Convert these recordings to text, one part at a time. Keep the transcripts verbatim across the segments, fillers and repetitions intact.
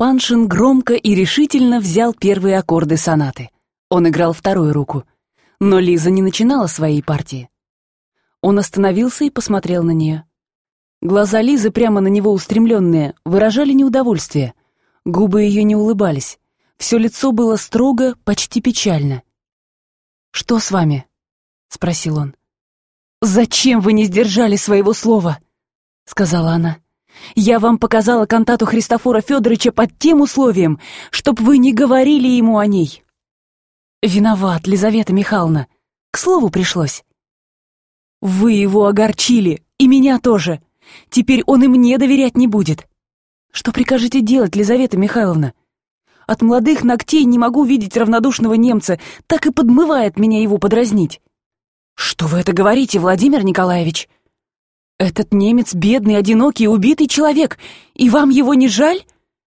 Паншин громко и решительно взял первые аккорды сонаты. Он играл вторую руку. Но Лиза не начинала своей партии. Он остановился и посмотрел на нее. Глаза Лизы, прямо на него устремленные, выражали неудовольствие. Губы ее не улыбались. Все лицо было строго, почти печально. «Что с вами?» — спросил он. «Зачем вы не сдержали своего слова?» — сказала она. «Я вам показала кантату Христофора Федоровича под тем условием, чтоб вы не говорили ему о ней». «Виноват, Лизавета Михайловна. К слову пришлось». «Вы его огорчили, и меня тоже. Теперь он и мне доверять не будет. Что прикажете делать, Лизавета Михайловна? От молодых ногтей не могу видеть равнодушного немца, так и подмывает меня его подразнить». «Что вы это говорите, Владимир Николаевич? Этот немец бедный, одинокий, убитый человек, и вам его не жаль?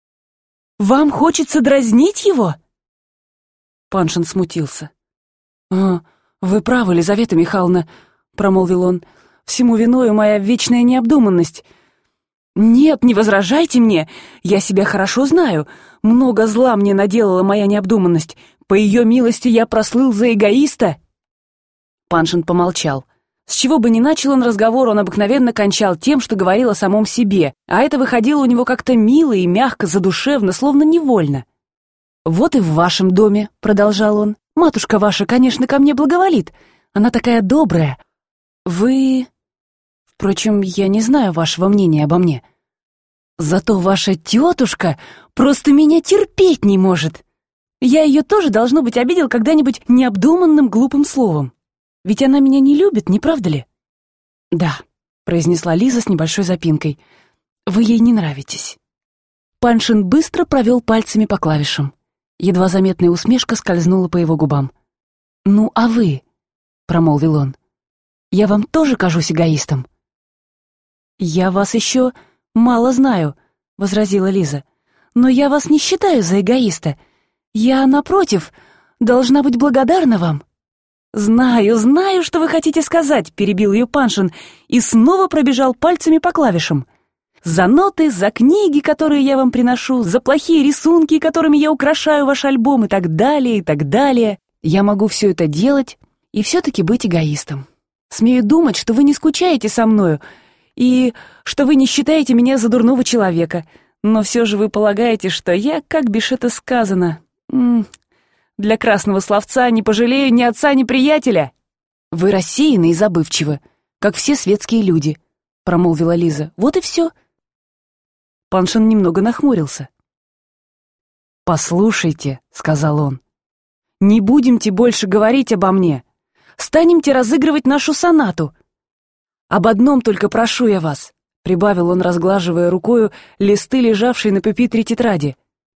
Вам хочется дразнить его?» Паншин смутился. «А, вы правы, Лизавета Михайловна», — промолвил он, — «всему виною моя вечная необдуманность. Нет, не возражайте мне, я себя хорошо знаю, много зла мне наделала моя необдуманность, по ее милости я прослыл за эгоиста». Паншин помолчал. С чего бы ни начал он разговор, он обыкновенно кончал тем, что говорил о самом себе, а это выходило у него как-то мило и мягко, задушевно, словно невольно. «Вот и в вашем доме», — продолжал он, — «матушка ваша, конечно, ко мне благоволит, она такая добрая. Вы... Впрочем, я не знаю вашего мнения обо мне. Зато ваша тетушка просто меня терпеть не может. Я ее тоже, должно быть, обидел когда-нибудь необдуманным глупым словом. Ведь она меня не любит, не правда ли?» «Да», — произнесла Лиза с небольшой запинкой, — «вы ей не нравитесь». Паншин быстро провел пальцами по клавишам. Едва заметная усмешка скользнула по его губам. «Ну, а вы?» — промолвил он. «Я вам тоже кажусь эгоистом?» «Я вас еще мало знаю», — возразила Лиза. «Но я вас не считаю за эгоиста. Я, напротив, должна быть благодарна вам». «Знаю, знаю, что вы хотите сказать», — перебил ее Паншин и снова пробежал пальцами по клавишам. «За ноты, за книги, которые я вам приношу, за плохие рисунки, которыми я украшаю ваш альбом и так далее, и так далее. Я могу все это делать и все-таки быть эгоистом. Смею думать, что вы не скучаете со мною и что вы не считаете меня за дурного человека, но все же вы полагаете, что я, как бишь это сказано, м- для красного словца не пожалею ни отца, ни приятеля». «Вы рассеяны и забывчивы, как все светские люди», — промолвила Лиза. «Вот и все». Паншин немного нахмурился. «Послушайте», — сказал он, — «не будемте больше говорить обо мне. Станемте разыгрывать нашу сонату. Об одном только прошу я вас», — прибавил он, разглаживая рукою листы, лежавшие на пюпитре тетради.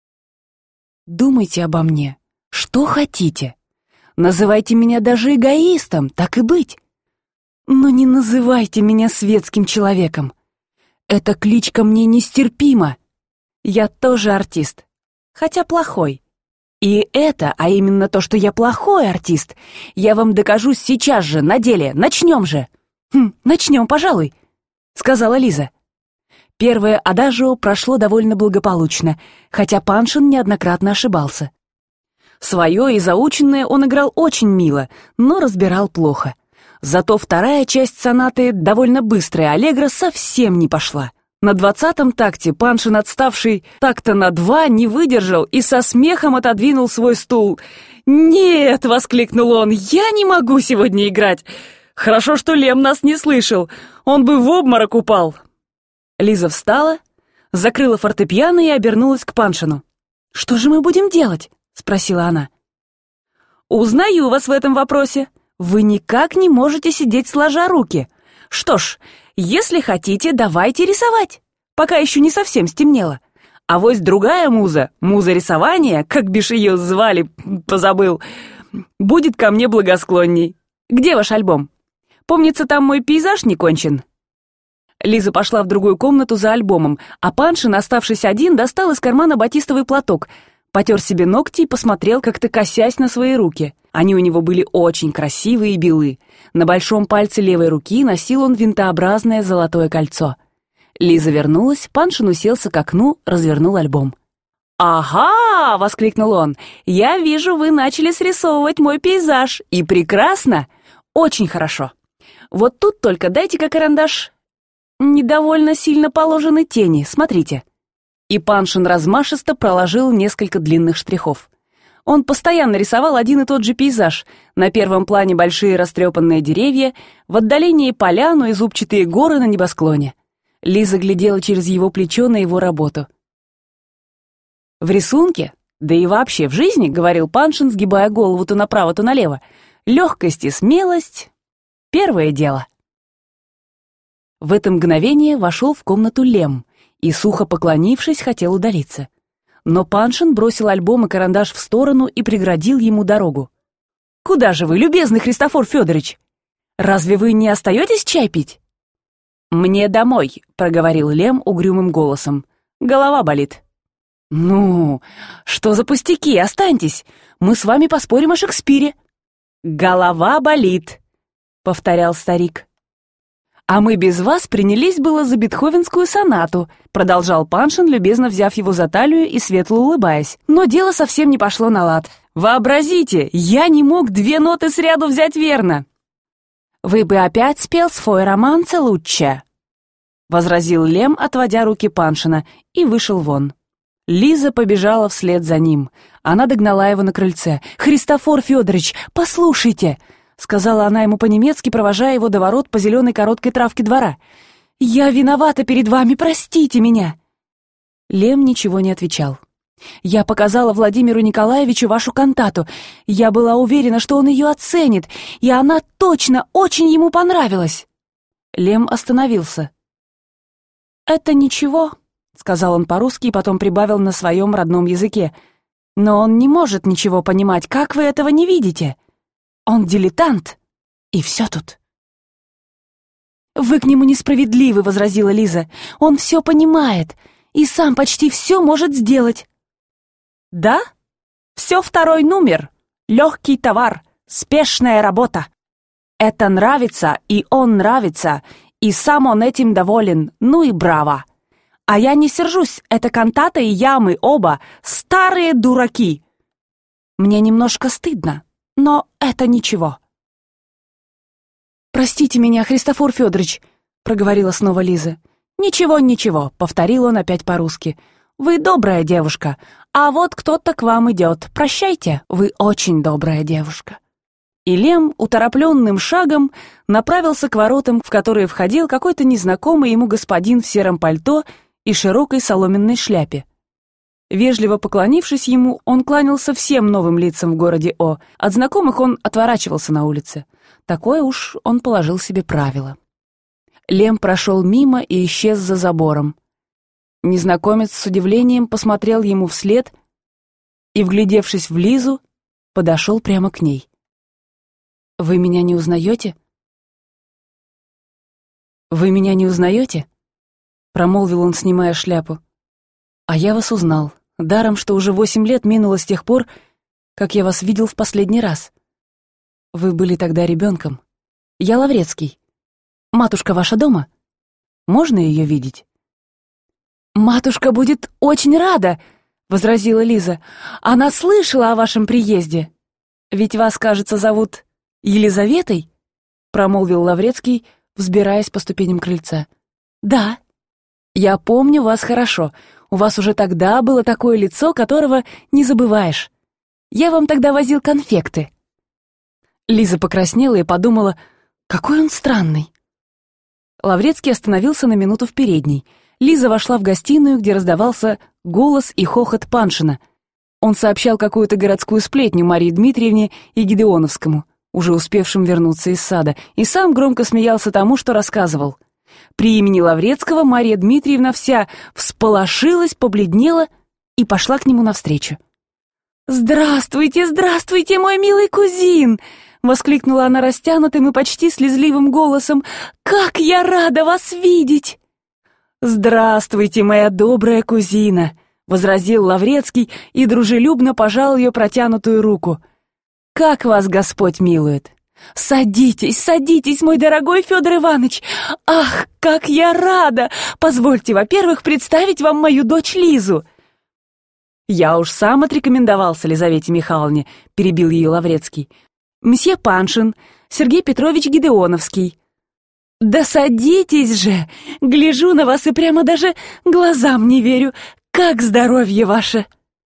«Думайте обо мне, что хотите. Называйте меня даже эгоистом, так и быть. Но не называйте меня светским человеком. Эта кличка мне нестерпима. Я тоже артист, хотя плохой. И это, а именно то, что я плохой артист, я вам докажу сейчас же, на деле. Начнем же». «Хм, начнем, пожалуй», — сказала Лиза. Первое адажио прошло довольно благополучно, хотя Паншин неоднократно ошибался. Свое и заученное он играл очень мило, но разбирал плохо. Зато вторая часть сонаты, довольно быстрая аллегро, совсем не пошла. На двадцатом такте Паншин, отставший такта на два, не выдержал и со смехом отодвинул свой стул. «Нет!» — воскликнул он. «Я не могу сегодня играть! Хорошо, что Лем нас не слышал, он бы в обморок упал». Лиза встала, закрыла фортепиано и обернулась к Паншину. «Что же мы будем делать?» — спросила она. «Узнаю вас в этом вопросе. Вы никак не можете сидеть сложа руки. Что ж, если хотите, давайте рисовать, пока еще не совсем стемнело. А вось другая муза, муза рисования, как бишь ее звали, позабыл, будет ко мне благосклонней. Где ваш альбом? Помнится, там мой пейзаж не кончен». Лиза пошла в другую комнату за альбомом, а Паншин, оставшись один, достал из кармана батистовый платок, потер себе ногти и посмотрел, как-то косясь на свои руки. Они у него были очень красивые и белы. На большом пальце левой руки носил он винтообразное золотое кольцо. Лиза вернулась, Паншин уселся к окну, развернул альбом. «Ага!» — воскликнул он. «Я вижу, вы начали срисовывать мой пейзаж. И прекрасно! Очень хорошо. Вот тут только дайте-ка карандаш. Недовольно сильно положены тени, смотрите». И Паншин размашисто проложил несколько длинных штрихов. Он постоянно рисовал один и тот же пейзаж. На первом плане большие растрепанные деревья, в отдалении поляну и зубчатые горы на небосклоне. Лиза глядела через его плечо на его работу. «В рисунке, да и вообще в жизни, — говорил Паншин, сгибая голову то направо, то налево, — легкость и смелость — первое дело». В это мгновение вошел в комнату Лем и, сухо поклонившись, хотел удалиться. Но Паншин бросил альбом и карандаш в сторону и преградил ему дорогу. «Куда же вы, любезный Христофор Федорович? Разве вы не остаетесь чай пить?» «Мне домой», — проговорил Лем угрюмым голосом. «Голова болит». «Ну, что за пустяки, останьтесь, мы с вами поспорим о Шекспире». «Голова болит», — повторял старик. «А мы без вас принялись было за бетховенскую сонату», — продолжал Паншин, любезно взяв его за талию и светло улыбаясь. «Но дело совсем не пошло на лад. Вообразите, я не мог две ноты сряду взять верно». «Вы бы опять спел свой романце лучше», — возразил Лем, отводя руки Паншина, и вышел вон. Лиза побежала вслед за ним. Она догнала его на крыльце. «Христофор Федорович, послушайте!» — сказала она ему по-немецки, провожая его до ворот по зеленой короткой травке двора. «Я виновата перед вами, простите меня!» Лем ничего не отвечал. «Я показала Владимиру Николаевичу вашу кантату. Я была уверена, что он ее оценит, и она точно очень ему понравилась!» Лем остановился. «Это ничего», — сказал он по-русски и потом прибавил на своем родном языке. «Но он не может ничего понимать, как вы этого не видите? Он дилетант, и все тут». «Вы к нему несправедливы», — возразила Лиза. «Он все понимает и сам почти все может сделать». «Да? Все второй номер. Легкий товар, спешная работа. Это нравится, и он нравится, и сам он этим доволен, ну и браво. А я не сержусь, это кантата и я, мы оба старые дураки. Мне немножко стыдно, но это ничего». «Простите меня, Христофор Федорович», — проговорила снова Лиза. «Ничего, ничего», — повторил он опять по-русски. «Вы добрая девушка, а вот кто-то к вам идет. Прощайте, вы очень добрая девушка». И Лем уторопленным шагом направился к воротам, в которые входил какой-то незнакомый ему господин в сером пальто и широкой соломенной шляпе. Вежливо поклонившись ему, он кланялся всем новым лицам в городе О. От знакомых он отворачивался на улице. Такое уж он положил себе правило. Лем прошел мимо и исчез за забором. Незнакомец с удивлением посмотрел ему вслед и, вглядевшись в Лизу, подошел прямо к ней. «Вы меня не узнаете?» «Вы меня не узнаете?» — промолвил он, снимая шляпу. «А я вас узнал, даром, что уже восемь лет минуло с тех пор, как я вас видел в последний раз. Вы были тогда ребенком. Я Лаврецкий. Матушка ваша дома? Можно ее видеть?» «Матушка будет очень рада», — возразила Лиза. «Она слышала о вашем приезде. Ведь вас, кажется, зовут Елизаветой?» — промолвил Лаврецкий, взбираясь по ступеням крыльца. «Да. Я помню вас хорошо. У вас уже тогда было такое лицо, которого не забываешь. Я вам тогда возил конфекты». Лиза покраснела и подумала, какой он странный. Лаврецкий остановился на минуту в передней. Лиза вошла в гостиную, где раздавался голос и хохот Паншина. Он сообщал какую-то городскую сплетню Марии Дмитриевне и Гедеоновскому, уже успевшим вернуться из сада, и сам громко смеялся тому, что рассказывал. При имени Лаврецкого Мария Дмитриевна вся всполошилась, побледнела и пошла к нему навстречу. «Здравствуйте, здравствуйте, мой милый кузин!» — воскликнула она растянутым и почти слезливым голосом. «Как я рада вас видеть!» «Здравствуйте, моя добрая кузина!» — возразил Лаврецкий и дружелюбно пожал ее протянутую руку. «Как вас Господь милует!» «Садитесь, садитесь, мой дорогой Федор Иванович! Ах, как я рада! Позвольте, во-первых, представить вам мою дочь Лизу!» «Я уж сам отрекомендовался Лизавете Михайловне», — перебил ее Лаврецкий. «Мсье Паншин, Сергей Петрович Гедеоновский». «Да садитесь же! Гляжу на вас и прямо даже глазам не верю. Как здоровье ваше!»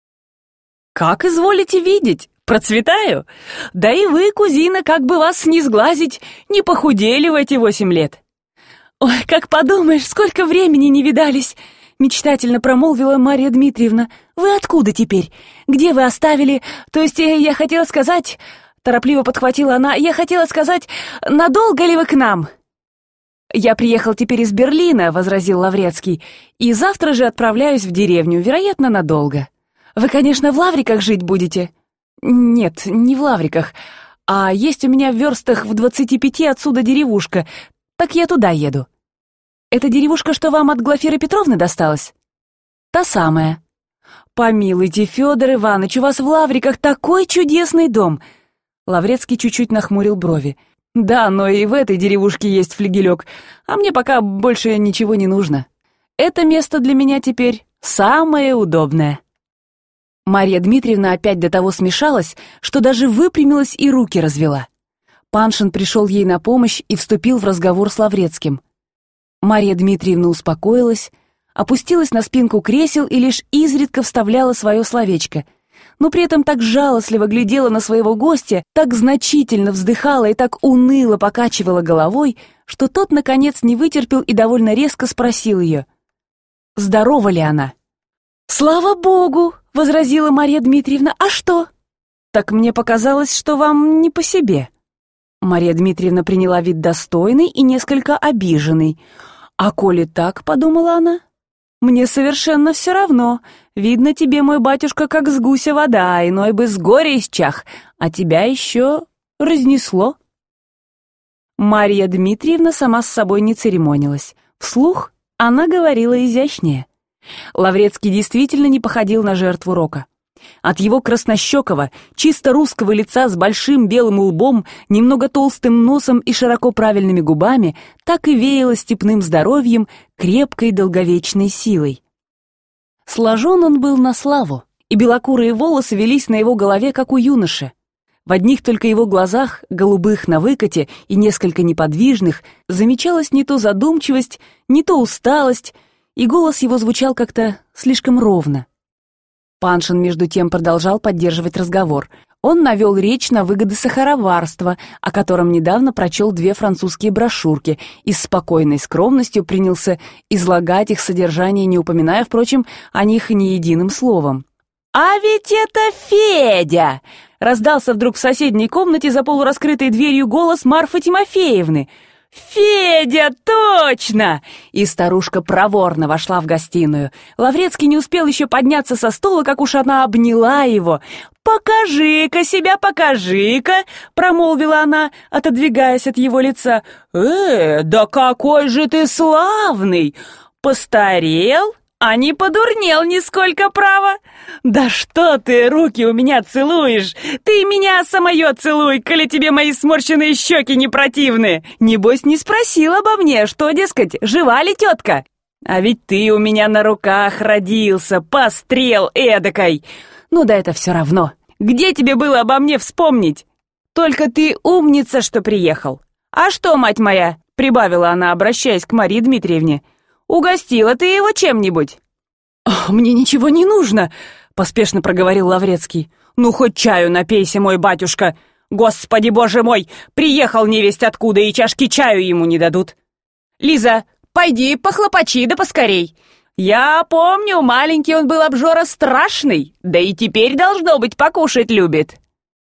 «Как изволите видеть, процветаю. Да и вы, кузина, как бы вас не сглазить, не похудели в эти восемь лет». «Ой, как подумаешь, сколько времени не видались!» — мечтательно промолвила Марья Дмитриевна. «Вы откуда теперь? Где вы оставили? То есть, я хотела сказать...» — торопливо подхватила она. «Я хотела сказать, надолго ли вы к нам?» «Я приехал теперь из Берлина», — возразил Лаврецкий, «и завтра же отправляюсь в деревню, вероятно, надолго. Вы, конечно, в Лавриках жить будете?» «Нет, не в Лавриках, а есть у меня в верстах в двадцати пяти отсюда деревушка, так я туда еду». «Это деревушка, что вам от Глафиры Петровны досталась?» «Та самая». «Помилуйте, Федор Иванович, у вас в Лавриках такой чудесный дом!» Лаврецкий чуть-чуть нахмурил брови. «Да, но и в этой деревушке есть флигелек, а мне пока больше ничего не нужно. Это место для меня теперь самое удобное». Марья Дмитриевна опять до того смешалась, что даже выпрямилась и руки развела. Паншин пришел ей на помощь и вступил в разговор с Лаврецким. Марья Дмитриевна успокоилась, опустилась на спинку кресел и лишь изредка вставляла свое словечко, но при этом так жалостливо глядела на своего гостя, так значительно вздыхала и так уныло покачивала головой, что тот, наконец, не вытерпел и довольно резко спросил ее, здорова ли она. «Слава Богу!» — возразила Марья Дмитриевна. «А что?» «Так мне показалось, что вам не по себе». Марья Дмитриевна приняла вид достойный и несколько обиженный. «А коли так, — подумала она, — мне совершенно все равно. Видно, тебе, мой батюшка, как с гуся вода, иной бы с горя исчах, а тебя еще разнесло». Марья Дмитриевна сама с собой не церемонилась. Вслух она говорила изящнее. Лаврецкий действительно не походил на жертву рока. От его краснощекого, чисто русского лица с большим белым лбом, немного толстым носом и широко правильными губами так и веяло степным здоровьем, крепкой долговечной силой. Сложен он был на славу, и белокурые волосы велись на его голове, как у юноши. В одних только его глазах, голубых на выкате и несколько неподвижных, замечалась не то задумчивость, не то усталость, и голос его звучал как-то слишком ровно. Паншин, между тем, продолжал поддерживать разговор. Он навел речь на выгоды сахароварства, о котором недавно прочел две французские брошюрки, и с спокойной скромностью принялся излагать их содержание, не упоминая, впрочем, о них ни единым словом. «А ведь это Федя!» — раздался вдруг в соседней комнате за полураскрытой дверью голос Марфы Тимофеевны. «Федя, точно!» И старушка проворно вошла в гостиную. Лаврецкий не успел еще подняться со стула, как уж она обняла его. «Покажи-ка себя, покажи-ка!» — промолвила она, отодвигаясь от его лица. «Э, да какой же ты славный! Постарел, а не подурнел нисколько, право! Да что ты руки у меня целуешь? Ты меня самое целуй, коли тебе мои сморщенные щеки не противны! Небось, не спросил обо мне, что, дескать, жива ли тетка? А ведь ты у меня на руках родился, пострел эдакой! Ну да это все равно. Где тебе было обо мне вспомнить? Только ты умница, что приехал. А что, мать моя, — прибавила она, обращаясь к Марье Дмитриевне, — угостила ты его чем-нибудь?» «Мне ничего не нужно», — поспешно проговорил Лаврецкий. «Ну, хоть чаю напейся, мой батюшка. Господи, боже мой, приехал невесть откуда, и чашки чаю ему не дадут. Лиза, пойди похлопочи, да поскорей. Я помню, маленький он был обжора страшный, да и теперь, должно быть, покушать любит».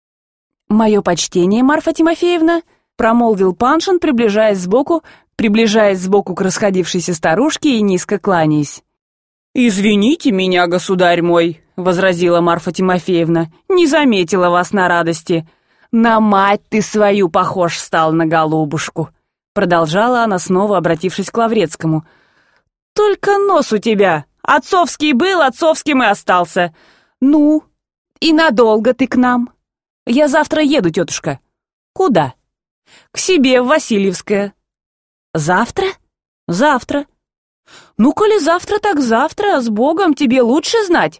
«Мое почтение, Марфа Тимофеевна», — промолвил Паншин, приближаясь сбоку, приближаясь сбоку к расходившейся старушке и низко кланяясь. «Извините меня, государь мой», — возразила Марфа Тимофеевна, — «не заметила вас на радости. На мать ты свою похож стал, на голубушку», — продолжала она, снова обратившись к Лаврецкому. «Только нос у тебя. Отцовский был, отцовским и остался. Ну, и надолго ты к нам? Я завтра еду, тетушка». «Куда?» «К себе, в Васильевское». «Завтра?» «Завтра». «Ну, коли завтра, так завтра, с Богом, тебе лучше знать.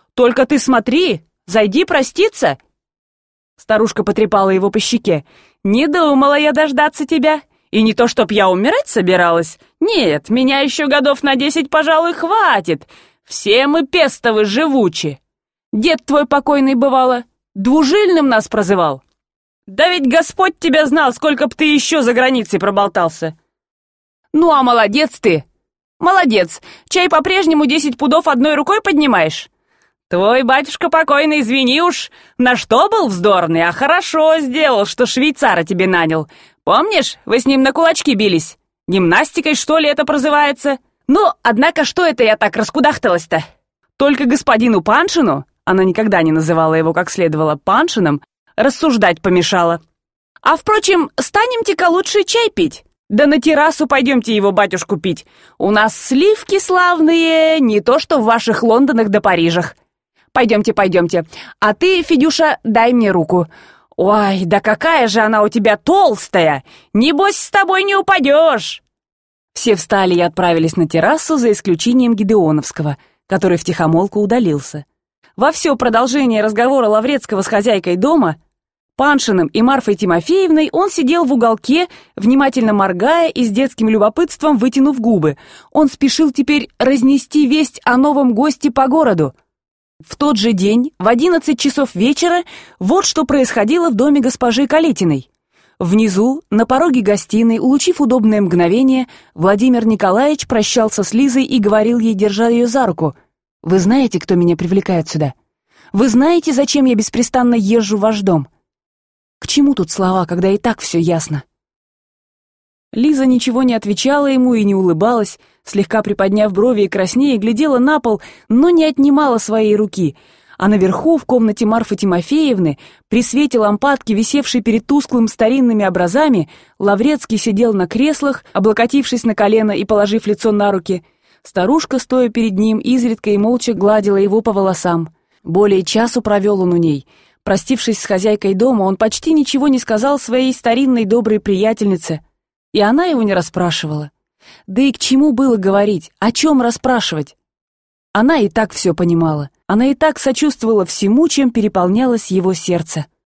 Только ты смотри, зайди проститься!» Старушка потрепала его по щеке. «Не думала я дождаться тебя. И не то, чтоб я умирать собиралась. Нет, меня еще годов на десять, пожалуй, хватит. Все мы пестовы живучи. Дед твой покойный, бывало, двужильным нас прозывал. Да ведь Господь тебя знал, сколько б ты еще за границей проболтался. Ну, а молодец ты. Молодец. Чай по-прежнему десять пудов одной рукой поднимаешь? Твой батюшка покойный, извини уж, на что был вздорный, а хорошо сделал, что швейцара тебе нанял. Помнишь, вы с ним на кулачки бились? Гимнастикой, что ли, это прозывается? Ну, однако, что это я так раскудахталась-то? Только господину Паншину, она никогда не называла его как следовало Паншином, рассуждать помешала. А, впрочем, станемте-ка лучше чай пить. Да на террасу пойдемте его батюшку пить. У нас сливки славные, не то что в ваших Лондонах да Парижах. Пойдемте, пойдемте. А ты, Федюша, дай мне руку. Ой, да какая же она у тебя толстая! Небось, с тобой не упадешь!» Все встали и отправились на террасу, за исключением Гидеоновского, который втихомолку удалился. Во все продолжение разговора Лаврецкого с хозяйкой дома, Паншиным и Марфой Тимофеевной, он сидел в уголке, внимательно моргая и с детским любопытством вытянув губы. Он спешил теперь разнести весть о новом госте по городу. В тот же день, в одиннадцать часов вечера, вот что происходило в доме госпожи Калитиной. Внизу, на пороге гостиной, улучив удобное мгновение, Владимир Николаевич прощался с Лизой и говорил ей, держа ее за руку: «Вы знаете, кто меня привлекает сюда? Вы знаете, зачем я беспрестанно езжу в ваш дом? К чему тут слова, когда и так все ясно?» Лиза ничего не отвечала ему и не улыбалась, слегка приподняв брови и краснея, глядела на пол, но не отнимала своей руки, а наверху, в комнате Марфы Тимофеевны, при свете лампадки, висевшей перед тусклым старинными образами, Лаврецкий сидел на креслах, облокотившись на колено и положив лицо на руки. Старушка, стоя перед ним, изредка и молча гладила его по волосам. Более часу провел он у ней. Простившись с хозяйкой дома, он почти ничего не сказал своей старинной доброй приятельнице, и она его не расспрашивала. Да и к чему было говорить, о чем расспрашивать? Она и так все понимала, она и так сочувствовала всему, чем переполнялось его сердце.